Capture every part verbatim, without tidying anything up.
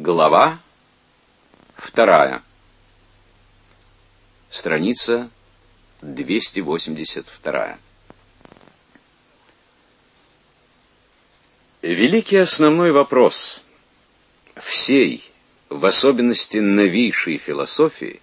Глава вторая. Страница двести восемьдесят два. Великий основной вопрос всей, в особенности новейшей философии,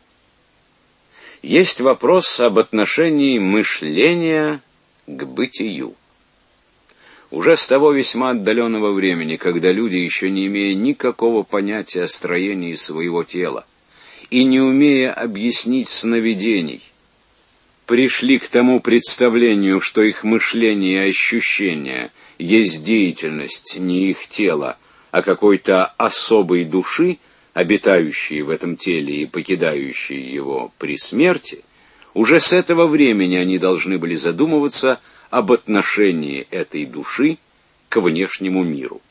есть вопрос об отношении мышления к бытию. Уже с того весьма отдаленного времени, когда люди, еще не имея никакого понятия о строении своего тела и не умея объяснить сновидений, пришли к тому представлению, что их мышление и ощущения есть деятельность не их тела, а какой-то особой души, обитающей в этом теле и покидающей его при смерти, уже с этого времени они должны были задумываться об отношении этой души к внешнему миру.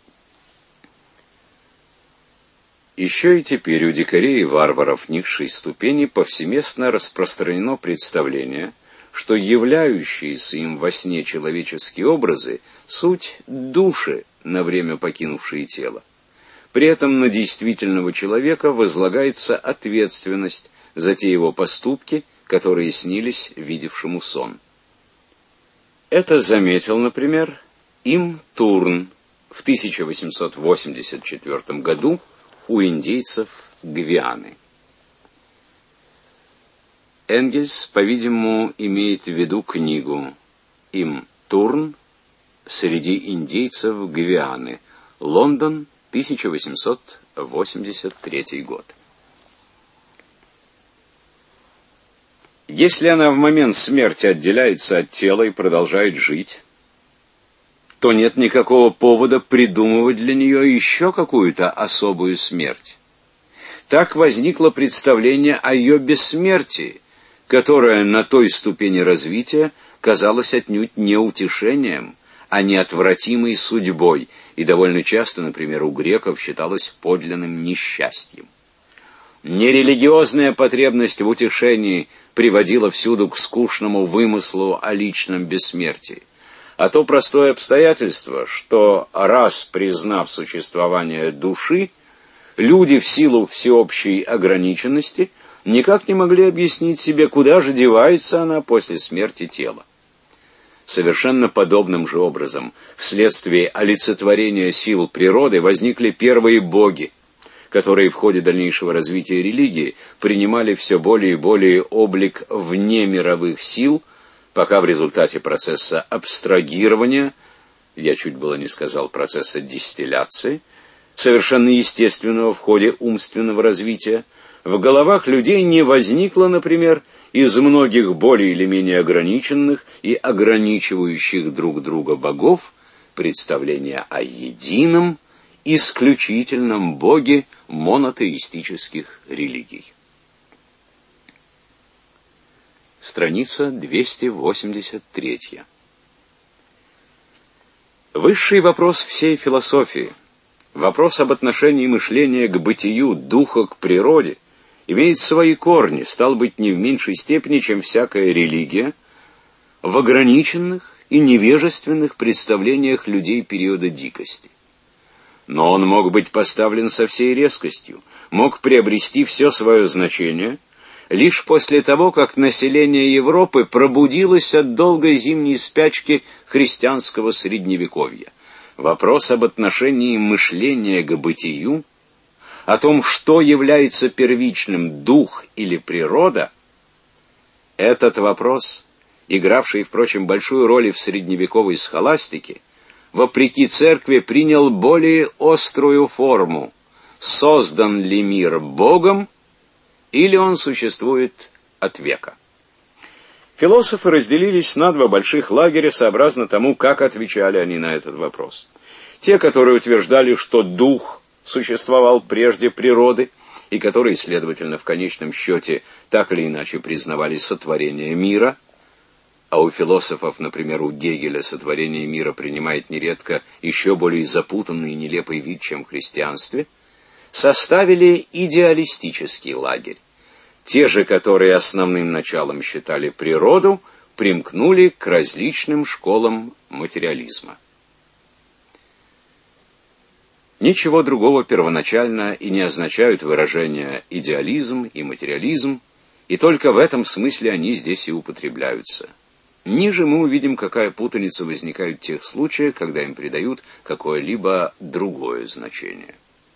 Еще и теперь у дикарей и варваров низшей ступени повсеместно распространено представление, что являющиеся им во сне человеческие образы — суть души, на время покинувшие тело. При этом на действительного человека возлагается ответственность за те его поступки, которые снились видевшему сон. Это заметил, например, Им Турн в тысяча восемьсот восемьдесят четвёртом году у индейцев Гвианы. Энгельс, по-видимому, имеет в виду книгу Им Турн среди индейцев Гвианы, Лондон, тысяча восемьсот восемьдесят третий год. Если она в момент смерти отделяется от тела и продолжает жить, то нет никакого повода придумывать для нее еще какую-то особую смерть. Так возникло представление о ее бессмертии, которое на той ступени развития казалось отнюдь не утешением, а неотвратимой судьбой, и довольно часто, например, у греков считалось подлинным несчастьем. Нерелигиозная потребность в утешении приводила всюду к скучному вымыслу о личном бессмертии, а то простое обстоятельство, что, раз признав существование души, люди в силу всеобщей ограниченности никак не могли объяснить себе, куда же девается она после смерти тела. Совершенно подобным же образом, вследствие олицетворения сил природы, возникли первые боги, которые в ходе дальнейшего развития религии принимали все более и более облик внемировых сил, пока в результате процесса абстрагирования, я чуть было не сказал процесса дистилляции, совершенно естественного в ходе умственного развития, в головах людей не возникло, например, из многих более или менее ограниченных и ограничивающих друг друга богов представления о едином, исключительном боге монотеистических религий. Страница двести восемьдесят три. Высший вопрос всей философии, вопрос об отношении мышления к бытию, духа к природе, имеет свои корни, стал быть, не в меньшей степени, чем всякая религия, в ограниченных и невежественных представлениях людей периода дикости. Но он мог быть поставлен со всей резкостью, мог приобрести все свое значение лишь после того, как население Европы пробудилось от долгой зимней спячки христианского средневековья. Вопрос об отношении мышления к бытию, о том, что является первичным, дух или природа, этот вопрос, игравший, впрочем, большую роль и в средневековой схоластике, вопреки церкви, принял более острую форму: создан ли мир Богом, или он существует от века. Философы разделились на два больших лагеря сообразно тому, как отвечали они на этот вопрос. Те, которые утверждали, что дух существовал прежде природы, и которые, следовательно, в конечном счете так или иначе признавали сотворение мира, а у философов, например, у Гегеля, сотворение мира принимает нередко еще более запутанный и нелепый вид, чем в христианстве, составили идеалистический лагерь. Те же, которые основным началом считали природу, примкнули к различным школам материализма. Ничего другого первоначально и не означают выражения идеализм и материализм, и только в этом смысле они здесь и употребляются. Ниже мы увидим, какая путаница возникает в тех случаях, когда им придают какое-либо другое значение.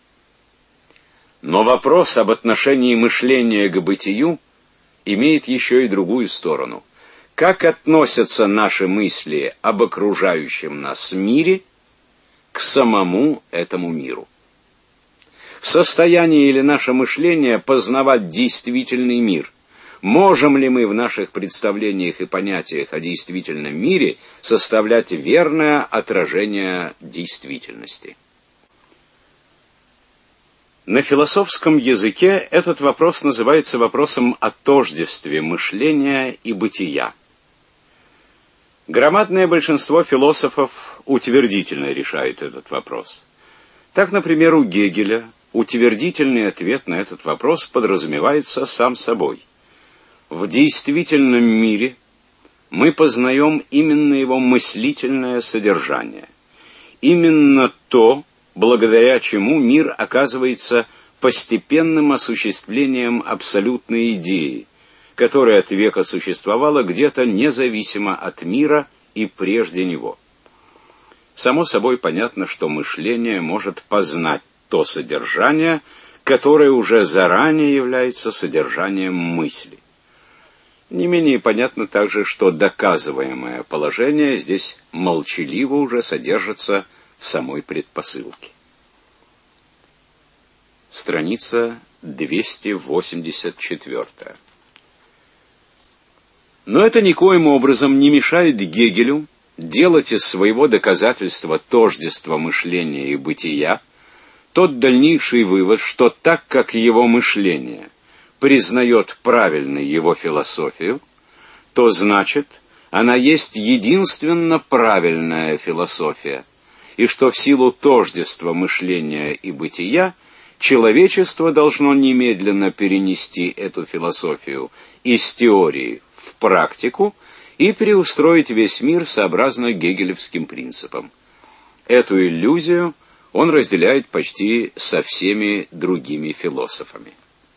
Но вопрос об отношении мышления к бытию имеет еще и другую сторону. Как относятся наши мысли об окружающем нас мире к самому этому миру? В состоянии ли наше мышление познавать действительный мир? Можем ли мы в наших представлениях и понятиях о действительном мире составлять верное отражение действительности? На философском языке этот вопрос называется вопросом о тождестве мышления и бытия. Громадное большинство философов утвердительно решает этот вопрос. Так, например, у Гегеля утвердительный ответ на этот вопрос подразумевается сам собой. В действительном мире мы познаем именно его мыслительное содержание. Именно то, благодаря чему мир оказывается постепенным осуществлением абсолютной идеи, которая от века существовала где-то независимо от мира и прежде него. Само собой понятно, что мышление может познать то содержание, которое уже заранее является содержанием мысли. Не менее понятно также, что доказываемое положение здесь молчаливо уже содержится в самой предпосылке. Страница двести восемьдесят четыре. Но это никоим образом не мешает Гегелю делать из своего доказательства тождества мышления и бытия тот дальнейший вывод, что так как его мышление признает правильной его философию, то значит, она есть единственно правильная философия, и что в силу тождества мышления и бытия человечество должно немедленно перенести эту философию из теории в практику и переустроить весь мир сообразно гегелевским принципам. Эту иллюзию он разделяет почти со всеми другими философами.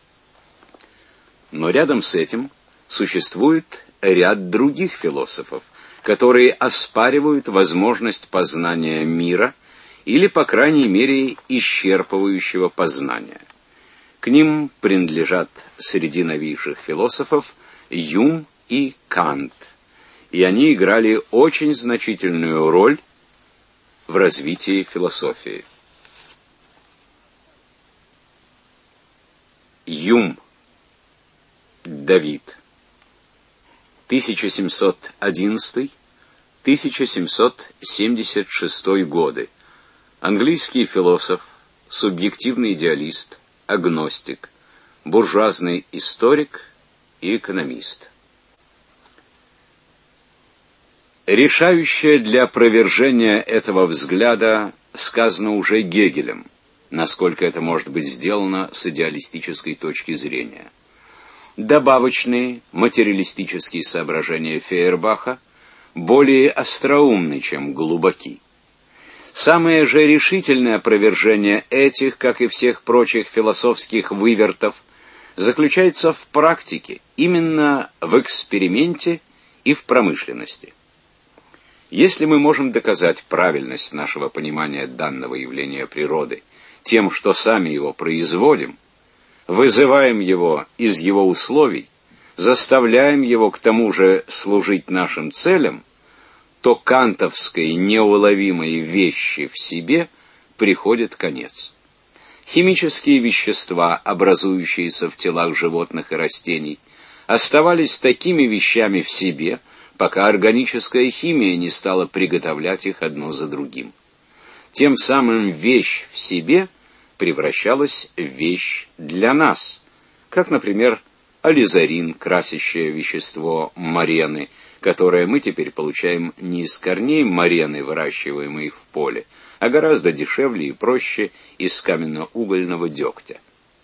Но рядом с этим существует ряд других философов, которые оспаривают возможность познания мира или, по крайней мере, исчерпывающего познания. К ним принадлежат среди новейших философов Юм и Кант, и они играли очень значительную роль в развитии философии. Юм Давид, тысяча семьсот одиннадцатый — тысяча семьсот семьдесят шестой годы. Английский философ, субъективный идеалист, агностик, буржуазный историк и экономист. Решающее для опровержения этого взгляда сказано уже Гегелем, насколько это может быть сделано с идеалистической точки зрения. Добавочные материалистические соображения Фейербаха более остроумны, чем глубоки. Самое же решительное опровержение этих, как и всех прочих философских вывертов, заключается в практике, именно в эксперименте и в промышленности. Если мы можем доказать правильность нашего понимания данного явления природы тем, что сами его производим, вызываем его из его условий, заставляем его к тому же служить нашим целям, то кантовской неуловимой вещи в себе приходит конец. Химические вещества, образующиеся в телах животных и растений, оставались такими вещами в себе, пока органическая химия не стала приготовлять их одно за другим. Тем самым вещь в себе превращалась в вещь для нас, как, например, ализарин, красящее вещество марены, которое мы теперь получаем не из корней марены, выращиваемой в поле, а гораздо дешевле и проще из каменно-угольного дегтя.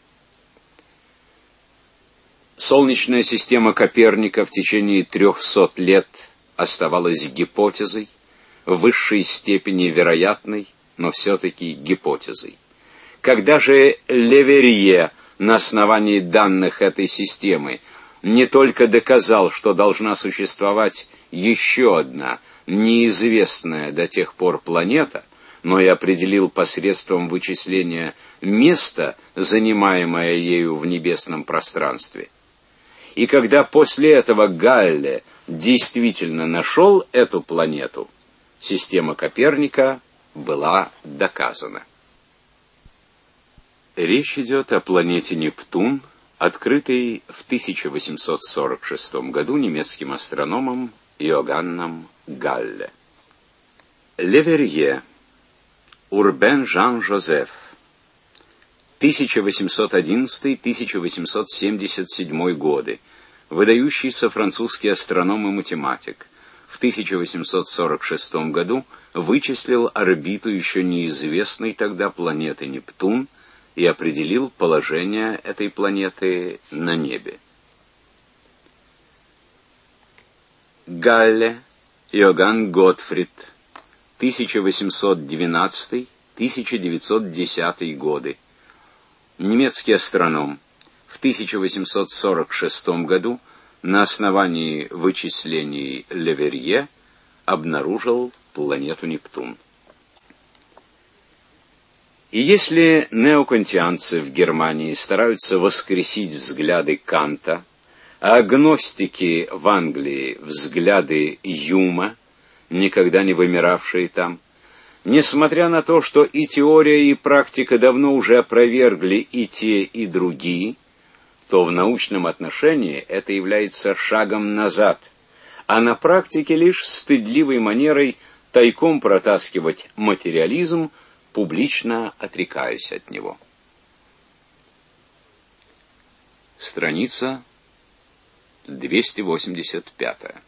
Солнечная система Коперника в течение трехсот лет оставалась гипотезой, в высшей степени вероятной, но все-таки гипотезой. Когда же Леверье на основании данных этой системы не только доказал, что должна существовать еще одна неизвестная до тех пор планета, но и определил посредством вычисления место, занимаемое ею в небесном пространстве. И когда после этого Галле действительно нашел эту планету, система Коперника была доказана. Речь идет о планете Нептун, открытой в тысяча восемьсот сорок шестом году немецким астрономом Иоганном Галле. Леверье, Урбен Жан-Жозеф, тысяча восемьсот одиннадцатый — тысяча восемьсот семьдесят седьмой годы, выдающийся французский астроном и математик, в тысяча восемьсот сорок шестом году вычислил орбиту еще неизвестной тогда планеты Нептун и определил положение этой планеты на небе. Галле Иоганн Готфрид, тысяча восемьсот двенадцатый — тысяча девятьсот десятый годы, немецкий астроном, в тысяча восемьсот сорок шестом году на основании вычислений Леверье обнаружил планету Нептун. И если неокантианцы в Германии стараются воскресить взгляды Канта, а агностики в Англии взгляды Юма, никогда не вымиравшие там, несмотря на то, что и теория, и практика давно уже опровергли и те, и другие, то в научном отношении это является шагом назад, а на практике лишь стыдливой манерой тайком протаскивать материализм, публично отрекаясь от него. Страница двести восемьдесят пятая.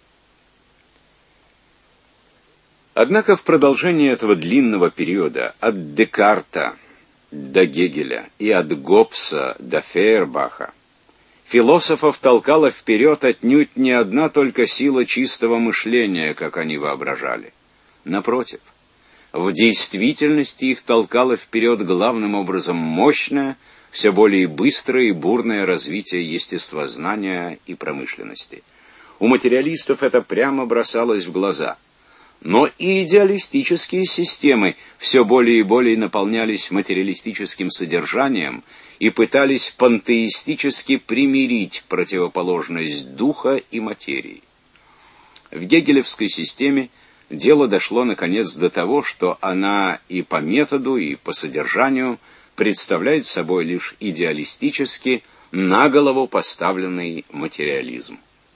Однако в продолжении этого длинного периода от Декарта до Гегеля и от Гоббса до Фейербаха философов толкала вперед отнюдь не одна только сила чистого мышления, как они воображали. Напротив, в действительности их толкало вперед главным образом мощное, все более быстрое и бурное развитие естествознания и промышленности. У материалистов это прямо бросалось в глаза. Но и идеалистические системы все более и более наполнялись материалистическим содержанием и пытались пантеистически примирить противоположность духа и материи. В гегелевской системе дело дошло наконец до того, что она и по методу, и по содержанию представляет собой лишь идеалистически на голову поставленный материализм.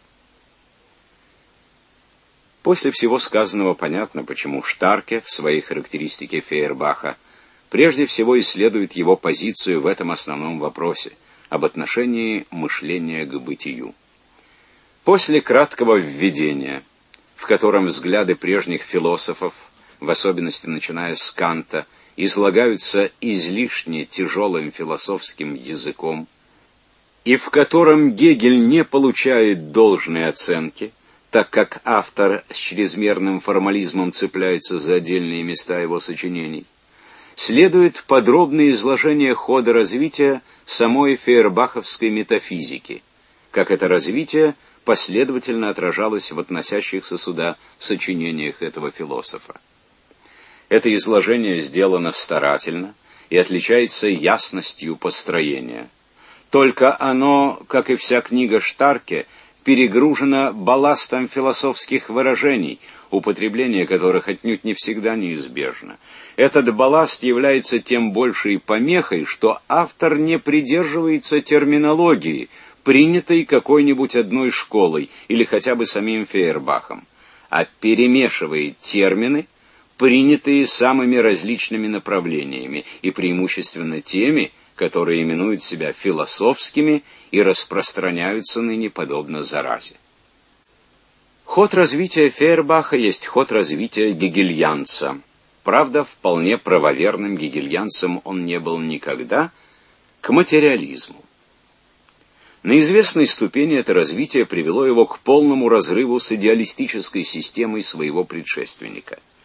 После всего сказанного понятно, почему Штарке в своей характеристике Фейербаха прежде всего исследует его позицию в этом основном вопросе об отношении мышления к бытию. После краткого введения, в котором взгляды прежних философов, в особенности начиная с Канта, излагаются излишне тяжелым философским языком, и в котором Гегель не получает должной оценки, так как автор с чрезмерным формализмом цепляется за отдельные места его сочинений, следует подробное изложение хода развития самой фейербаховской метафизики, как это развитие последовательно отражалось в относящихся сюда сочинениях этого философа. Это изложение сделано старательно и отличается ясностью построения. Только оно, как и вся книга Штарке, перегружено балластом философских выражений, употребление которых отнюдь не всегда неизбежно. Этот балласт является тем большей помехой, что автор не придерживается терминологии, принятой какой-нибудь одной школой или хотя бы самим Фейербахом, а перемешивает термины, принятые самыми различными направлениями и преимущественно теми, которые именуют себя философскими и распространяются ныне подобно заразе. Ход развития Фейербаха есть ход развития гегельянца. Правда, вполне правоверным гегельянцем он не был никогда, к материализму. На известной ступени это развитие привело его к полному разрыву с идеалистической системой своего предшественника.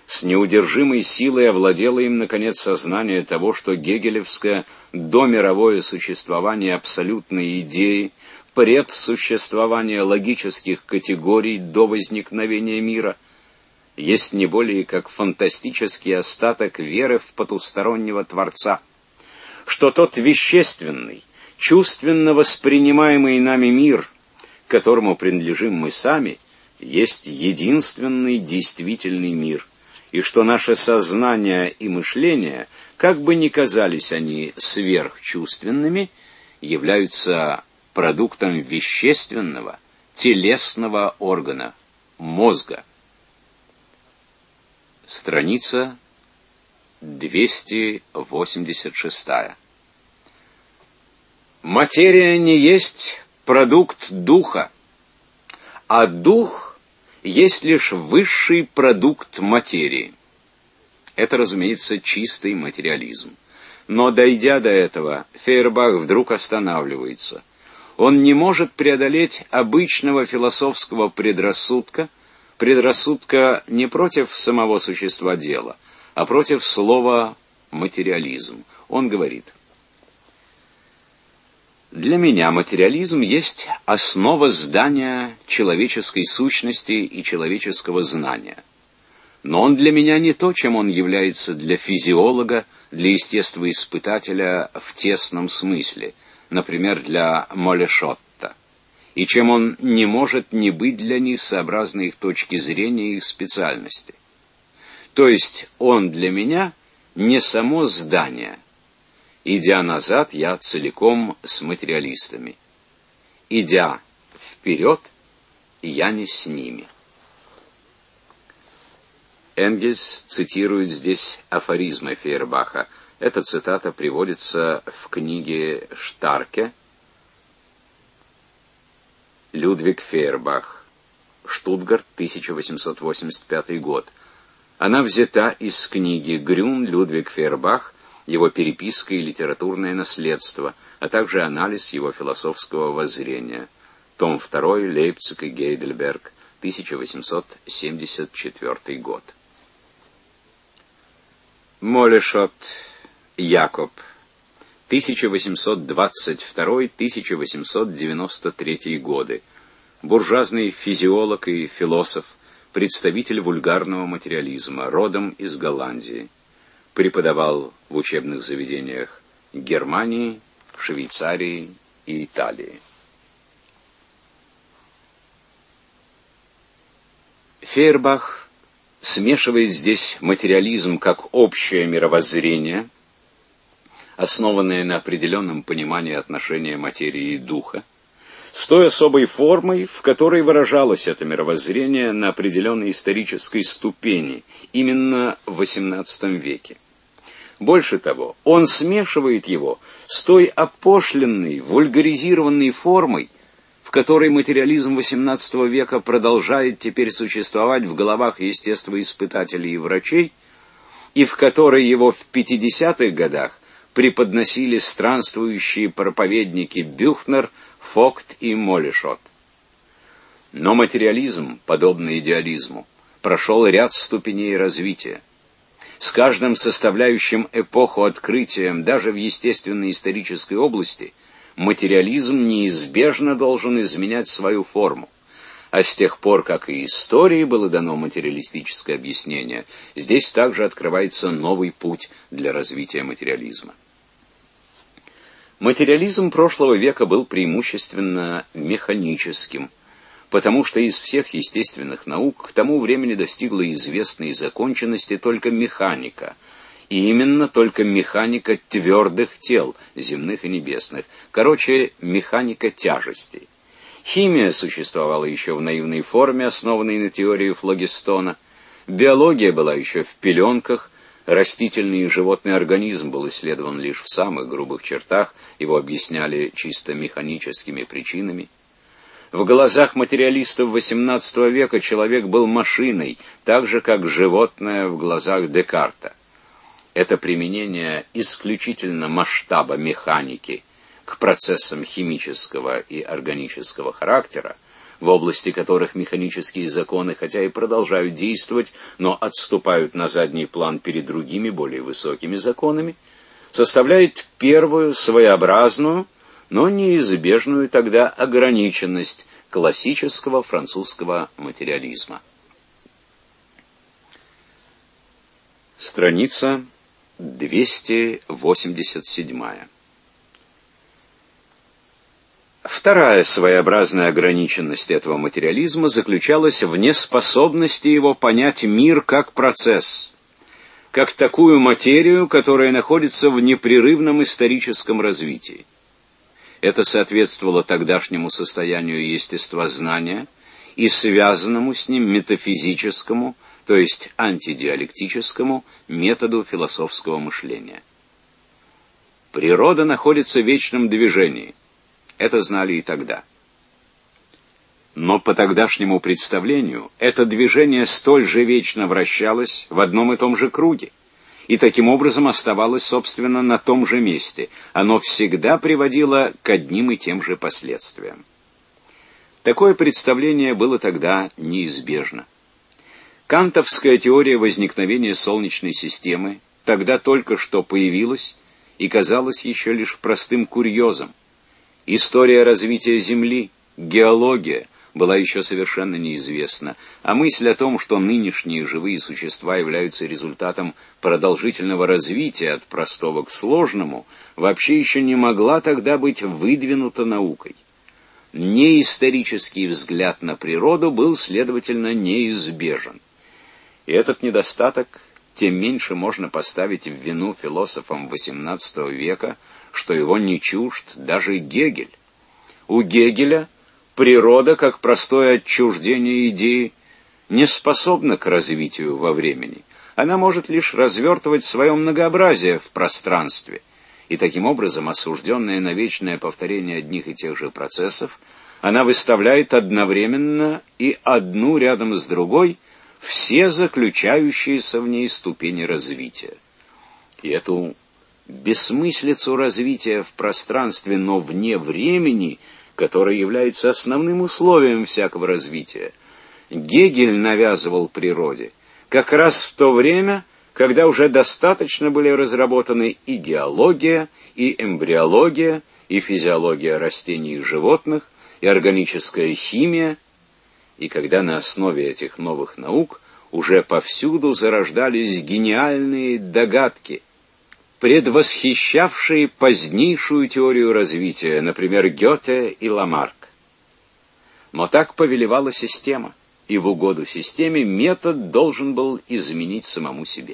С неудержимой силой овладело им, наконец, сознание того, что гегелевское домировое существование абсолютной идеи, предсуществование логических категорий до возникновения мира, есть не более как фантастический остаток веры в потустороннего Творца, что тот вещественный, чувственно воспринимаемый нами мир, к которому принадлежим мы сами, есть единственный действительный мир, и что наше сознание и мышление, как бы ни казались они сверхчувственными, являются продуктом вещественного, телесного органа, мозга. Страница двести восемьдесят шесть. Материя не есть продукт духа, а дух есть лишь высший продукт материи. Это, разумеется, чистый материализм. Но, дойдя до этого, Фейербах вдруг останавливается. Он не может преодолеть обычного философского предрассудка, предрассудка не против самого существа дела, а против слова «материализм». Он говорит: «Для меня материализм есть основа здания человеческой сущности и человеческого знания. Но он для меня не то, чем он является для физиолога, для естествоиспытателя в тесном смысле, например, для Молешотта, и чем он не может не быть для них сообразно их точки зрения и их специальности. То есть он для меня не само здание. Идя назад, я целиком с материалистами. Идя вперед, я не с ними». Энгельс цитирует здесь афоризмы Фейербаха. Эта цитата приводится в книге Штарке «Людвиг Фейербах», Штутгарт, тысяча восемьсот восемьдесят пятый год. Она взята из книги Грюн Людвиг Фейербах, его переписка и литературное наследство, а также анализ его философского воззрения. Том два, Лейпциг и Гейдельберг, тысяча восемьсот семьдесят четвёртый год. Молешот Якоб, тысяча восемьсот двадцать второй — тысяча восемьсот девяносто третий годы. Буржуазный физиолог и философ, представитель вульгарного материализма, родом из Голландии. Преподавал в учебных заведениях Германии, Швейцарии и Италии. Фейербах смешивает здесь материализм как общее мировоззрение, основанное на определенном понимании отношения материи и духа, с той особой формой, в которой выражалось это мировоззрение на определенной исторической ступени, именно в восемнадцатом веке. Больше того, он смешивает его с той опошленной, вульгаризированной формой, в которой материализм восемнадцатого века продолжает теперь существовать в головах естествоиспытателей и врачей, и в которой его в пятидесятых годах преподносили странствующие проповедники Бюхнер, Фогт и Молешот. Но материализм, подобно идеализму, прошел ряд ступеней развития. С каждым составляющим эпоху открытием, даже в естественно-исторической области, материализм неизбежно должен изменять свою форму. А с тех пор, как и истории было дано материалистическое объяснение, здесь также открывается новый путь для развития материализма. Материализм прошлого века был преимущественно механическим, потому что из всех естественных наук к тому времени достигла известной законченности только механика, и именно только механика твердых тел, земных и небесных, короче, механика тяжестей. Химия существовала еще в наивной форме, основанной на теории флогистона, биология была еще в пеленках, растительный и животный организм был исследован лишь в самых грубых чертах, его объясняли чисто механическими причинами. В глазах материалистов восемнадцатого века человек был машиной, так же, как животное в глазах Декарта. Это применение исключительно масштаба механики к процессам химического и органического характера в области которых механические законы, хотя и продолжают действовать, но отступают на задний план перед другими, более высокими законами, составляет первую своеобразную, но неизбежную тогда ограниченность классического французского материализма. Страница двести восемьдесят семь. Вторая своеобразная ограниченность этого материализма заключалась в неспособности его понять мир как процесс, как такую материю, которая находится в непрерывном историческом развитии. Это соответствовало тогдашнему состоянию естествознания и связанному с ним метафизическому, то есть антидиалектическому методу философского мышления. Природа находится в вечном движении. Это знали и тогда. Но по тогдашнему представлению это движение столь же вечно вращалось в одном и том же круге, и таким образом оставалось, собственно, на том же месте. Оно всегда приводило к одним и тем же последствиям. Такое представление было тогда неизбежно. Кантовская теория возникновения Солнечной системы тогда только что появилась и казалась еще лишь простым курьезом. История развития Земли, геология была еще совершенно неизвестна, а мысль о том, что нынешние живые существа являются результатом продолжительного развития от простого к сложному, вообще еще не могла тогда быть выдвинута наукой. Неисторический взгляд на природу был, следовательно, неизбежен. И этот недостаток тем меньше можно поставить в вину философам восемнадцатого века, что его не чужд даже Гегель. У Гегеля природа, как простое отчуждение идеи, не способна к развитию во времени. Она может лишь развертывать свое многообразие в пространстве, и таким образом, осужденная на вечное повторение одних и тех же процессов, она выставляет одновременно и одну рядом с другой все заключающиеся в ней ступени развития. И эту бессмыслицу развития в пространстве, но вне времени, которое является основным условием всякого развития, Гегель навязывал природе как раз в то время, когда уже достаточно были разработаны и геология, и эмбриология, и физиология растений и животных, и органическая химия, и когда на основе этих новых наук уже повсюду зарождались гениальные догадки, предвосхищавшие позднейшую теорию развития, например, Гёте и Ламарк. Но так повелевала система, и в угоду системе метод должен был изменить самому себе.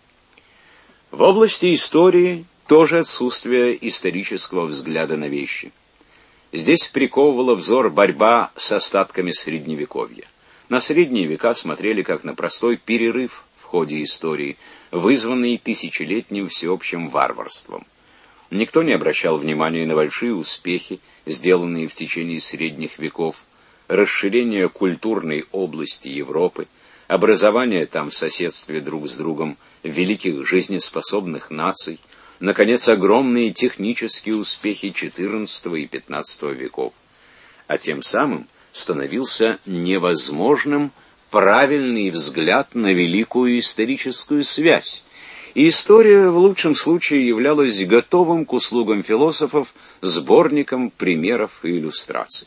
В области истории тоже отсутствие исторического взгляда на вещи. Здесь приковывала взор борьба с остатками Средневековья. На средние века смотрели как на простой перерыв в ходе истории, вызванный тысячелетним всеобщим варварством. Никто не обращал внимания на большие успехи, сделанные в течение средних веков, расширение культурной области Европы, образование там в соседстве друг с другом великих жизнеспособных наций, наконец, огромные технические успехи четырнадцатого и пятнадцатого веков. А тем самым становился невозможным правильный взгляд на великую историческую связь. И история в лучшем случае являлась готовым к услугам философов сборником примеров и иллюстраций.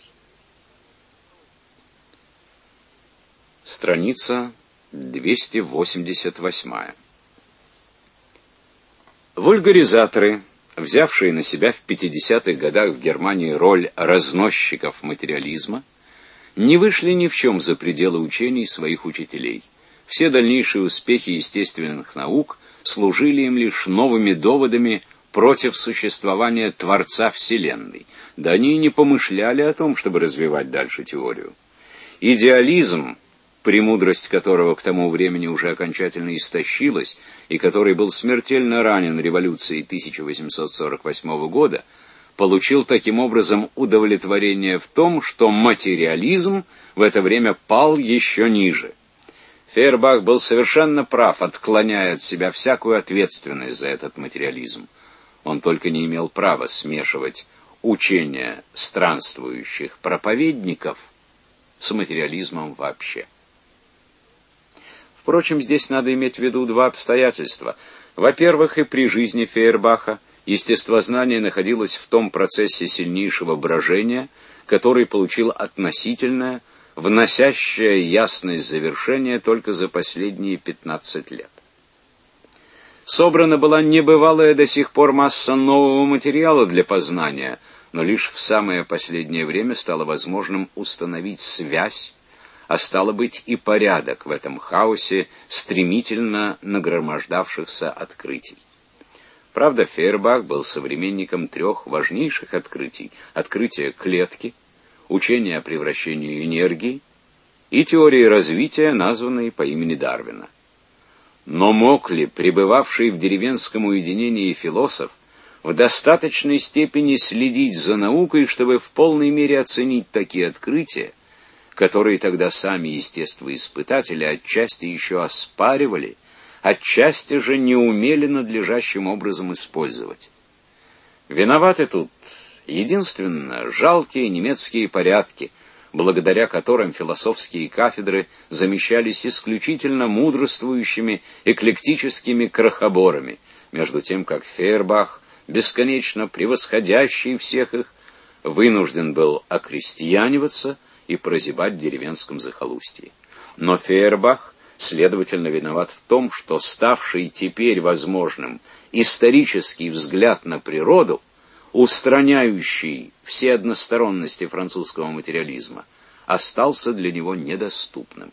Страница двести восемьдесят восемь. Вульгаризаторы, взявшие на себя в пятидесятых годах в Германии роль разносчиков материализма, не вышли ни в чем за пределы учений своих учителей. Все дальнейшие успехи естественных наук служили им лишь новыми доводами против существования Творца Вселенной. Да они и не помышляли о том, чтобы развивать дальше теорию. Идеализм, премудрость которого к тому времени уже окончательно истощилась, и который был смертельно ранен революцией тысяча восемьсот сорок восьмого года, получил таким образом удовлетворение в том, что материализм в это время пал еще ниже. Фейербах был совершенно прав, отклоняя от себя всякую ответственность за этот материализм. Он только не имел права смешивать учения странствующих проповедников с материализмом вообще. Впрочем, здесь надо иметь в виду два обстоятельства. Во-первых, и при жизни Фейербаха естествознание находилось в том процессе сильнейшего брожения, который получил относительное, вносящее ясность завершения только за последние пятнадцать лет. Собрана была небывалая до сих пор масса нового материала для познания, но лишь в самое последнее время стало возможным установить связь, а стало быть и порядок в этом хаосе стремительно нагромождавшихся открытий. Правда, Фейербах был современником трех важнейших открытий: открытия клетки, учения о превращении энергии и теории развития, названной по имени Дарвина. Но мог ли пребывавший в деревенском уединении философ в достаточной степени следить за наукой, чтобы в полной мере оценить такие открытия, которые тогда сами естествоиспытатели отчасти еще оспаривали, отчасти же не умели надлежащим образом использовать? Виноваты тут единственно жалкие немецкие порядки, благодаря которым философские кафедры замещались исключительно мудрствующими эклектическими крохоборами, между тем как Фейербах, бесконечно превосходящий всех их, вынужден был окрестьяниваться и прозябать в деревенском захолустье. Но Фейербах, следовательно, виноват в том, что ставший теперь возможным исторический взгляд на природу, устраняющий все односторонности французского материализма, остался для него недоступным.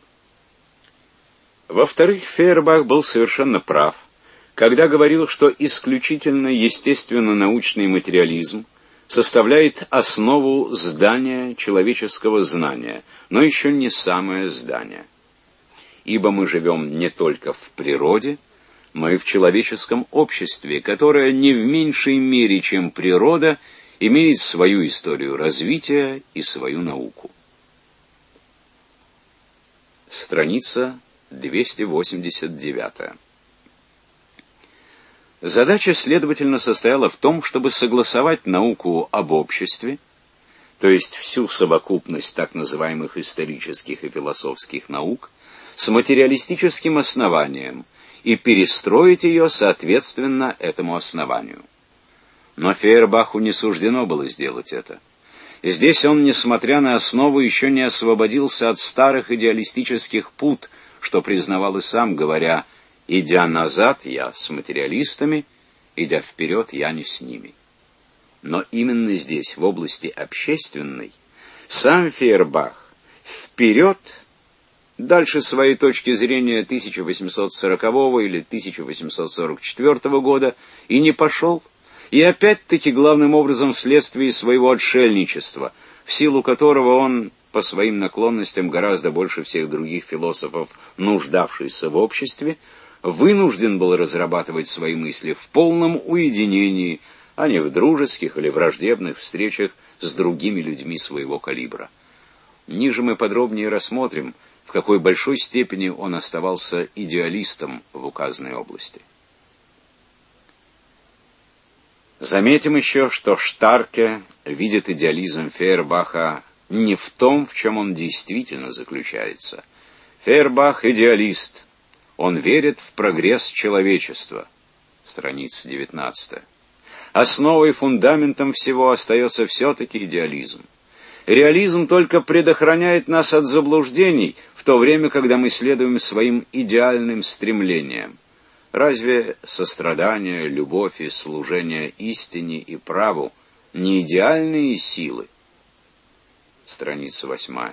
Во-вторых, Фейербах был совершенно прав, когда говорил, что исключительно естественно-научный материализм составляет основу здания человеческого знания, но еще не самое здание. Ибо мы живем не только в природе, но и в человеческом обществе, которое не в меньшей мере, чем природа, имеет свою историю развития и свою науку. Страница двести восемьдесят девять. Задача, следовательно, состояла в том, чтобы согласовать науку об обществе, то есть всю совокупность так называемых исторических и философских наук, с материалистическим основанием и перестроить ее соответственно этому основанию. Но Фейербаху не суждено было сделать это. Здесь он, несмотря на основу, еще не освободился от старых идеалистических пут, что признавал и сам, говоря: «Идя назад, я с материалистами, идя вперед, я не с ними». Но именно здесь, в области общественной, сам Фейербах вперед, дальше своей точки зрения тысяча восемьсот сорокового или тысяча восемьсот сорок четвёртого года, и не пошел, и опять-таки главным образом вследствие своего отшельничества, в силу которого он, по своим наклонностям гораздо больше всех других философов, нуждавшийся в обществе, вынужден был разрабатывать свои мысли в полном уединении, а не в дружеских или враждебных встречах с другими людьми своего калибра. Ниже мы подробнее рассмотрим, в какой большой степени он оставался идеалистом в указанной области. Заметим еще, что Штарке видит идеализм Фейербаха не в том, в чем он действительно заключается. Фейербах — идеалист. Он верит в прогресс человечества. Страница девятнадцатая. Основой, фундаментом всего остается все-таки идеализм. Реализм только предохраняет нас от заблуждений, в то время, когда мы следуем своим идеальным стремлениям. Разве сострадание, любовь и служение истине и праву не идеальные силы? Страница восьмая.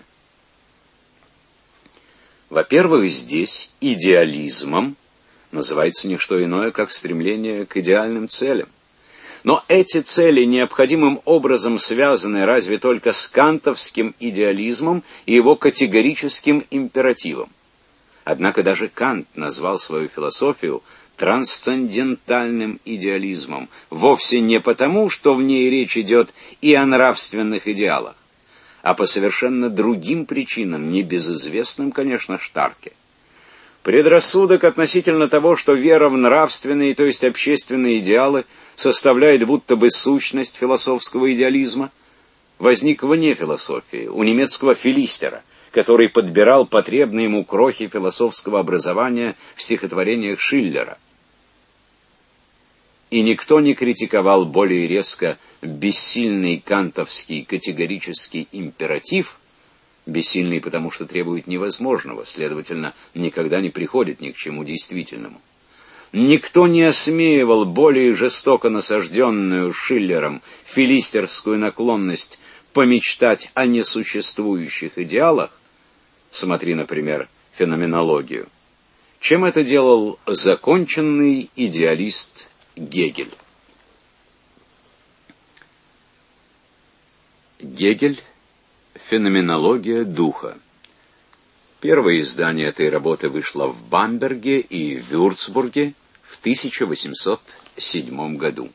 Во-первых, здесь идеализмом называется не что иное, как стремление к идеальным целям. Но эти цели необходимым образом связаны разве только с кантовским идеализмом и его категорическим императивом. Однако даже Кант назвал свою философию трансцендентальным идеализмом, вовсе не потому, что в ней речь идет и о нравственных идеалах, а по совершенно другим причинам, небезызвестным, конечно, Штарке. Предрассудок относительно того, что вера в нравственные, то есть общественные идеалы, составляет будто бы сущность философского идеализма, возник вне философии, у немецкого филистера, который подбирал потребные ему крохи философского образования в стихотворениях Шиллера. И никто не критиковал более резко бессильный кантовский категорический императив, бессильный потому, что требует невозможного, следовательно, никогда не приходит ни к чему действительному. Никто не осмеивал более жестоко насажденную Шиллером филистерскую наклонность помечтать о несуществующих идеалах, смотри, например, феноменологию, чем это делал законченный идеалист Гегель. Гегель. Феноменология духа. Первое издание этой работы вышло в Бамберге и Вюрцбурге в тысяча восемьсот седьмом году.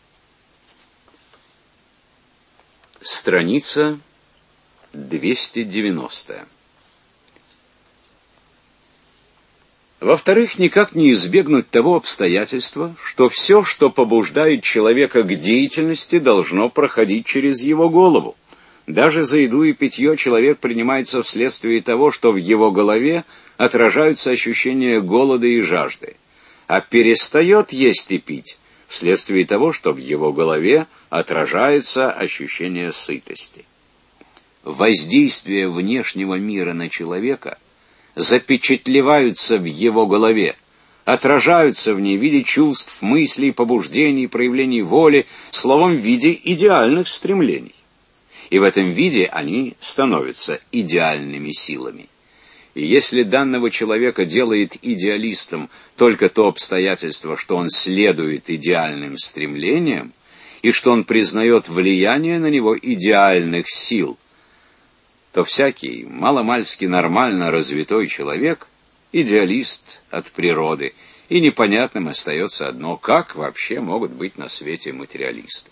Страница двести девяностая. Во-вторых, никак не избегнуть того обстоятельства, что все, что побуждает человека к деятельности, должно проходить через его голову. Даже за еду и питье человек принимается вследствие того, что в его голове отражаются ощущения голода и жажды, а перестает есть и пить вследствие того, что в его голове отражается ощущение сытости. Воздействие внешнего мира на человека запечатлеваются в его голове, отражаются в ней в виде чувств, мыслей, побуждений, проявлений воли, словом, в виде идеальных стремлений. И в этом виде они становятся идеальными силами. И если данного человека делает идеалистом только то обстоятельство, что он следует идеальным стремлениям, и что он признает влияние на него идеальных сил, то всякий маломальски нормально развитой человек – идеалист от природы, и непонятным остается одно – как вообще могут быть на свете материалисты.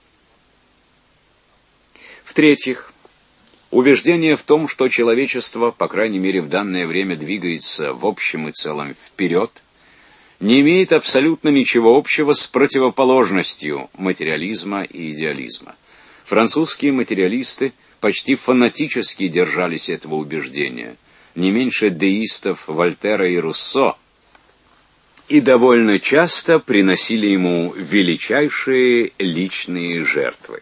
В-третьих, убеждение в том, что человечество, по крайней мере в данное время, двигается в общем и целом вперед, не имеет абсолютно ничего общего с противоположностью материализма и идеализма. Французские материалисты почти фанатически держались этого убеждения, не меньше деистов Вольтера и Руссо, и довольно часто приносили ему величайшие личные жертвы.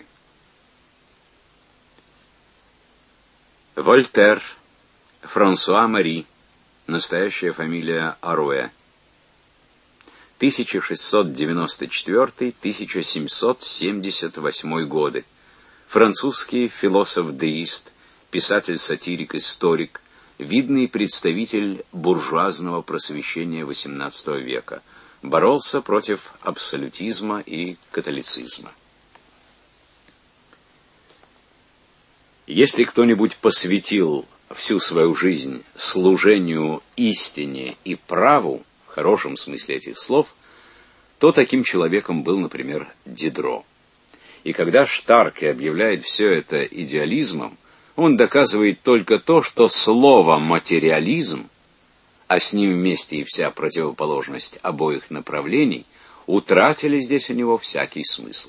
Вольтер, Франсуа Мари, настоящая фамилия Аруэ, тысяча шестьсот девяносто четвёртый — тысяча семьсот семьдесят восьмой годы, французский философ-деист, писатель-сатирик, историк, видный представитель буржуазного просвещения восемнадцатого века, боролся против абсолютизма и католицизма. Если кто-нибудь посвятил всю свою жизнь служению истине и праву, в хорошем смысле этих слов, то таким человеком был, например, Дидро. И когда Штарке объявляет все это идеализмом, он доказывает только то, что слово «материализм», а с ним вместе и вся противоположность обоих направлений, утратили здесь у него всякий смысл.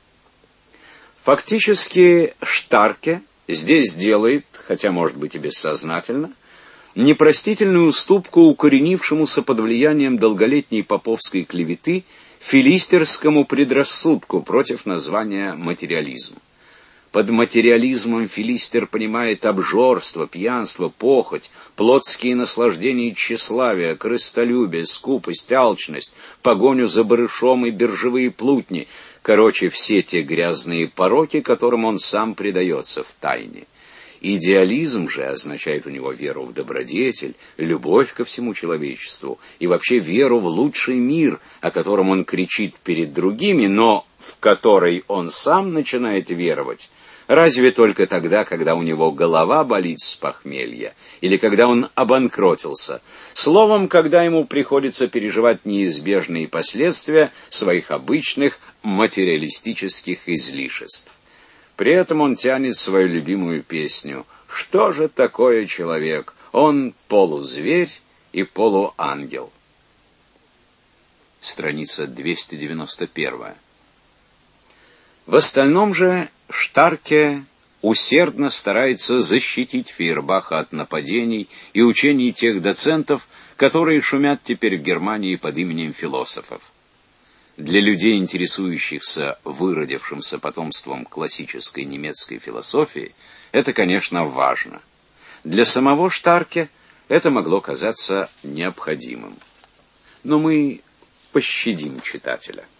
Фактически Штарке здесь делает, хотя, может быть, и бессознательно, непростительную уступку укоренившемуся под влиянием долголетней поповской клеветы филистерскому предрассудку против названия материализм. Под материализмом филистер понимает обжорство, пьянство, похоть, плотские наслаждения и тщеславие, крыстолюбие, скупость, алчность, погоню за барышом и биржевые плутни, короче, все те грязные пороки, которым он сам предается в тайне. Идеализм же означает у него веру в добродетель, любовь ко всему человечеству и вообще веру в лучший мир, о котором он кричит перед другими, но в который он сам начинает веровать, разве только тогда, когда у него голова болит с похмелья, или когда он обанкротился, словом, когда ему приходится переживать неизбежные последствия своих обычных материалистических излишеств. При этом он тянет свою любимую песню «Что же такое человек? Он полузверь и полуангел». Страница двести девяносто первая. В остальном же Штарке усердно старается защитить Фейербаха от нападений и учений тех доцентов, которые шумят теперь в Германии под именем философов. Для людей, интересующихся выродившимся потомством классической немецкой философии, это, конечно, важно. Для самого Штарке это могло казаться необходимым. Но мы пощадим читателя.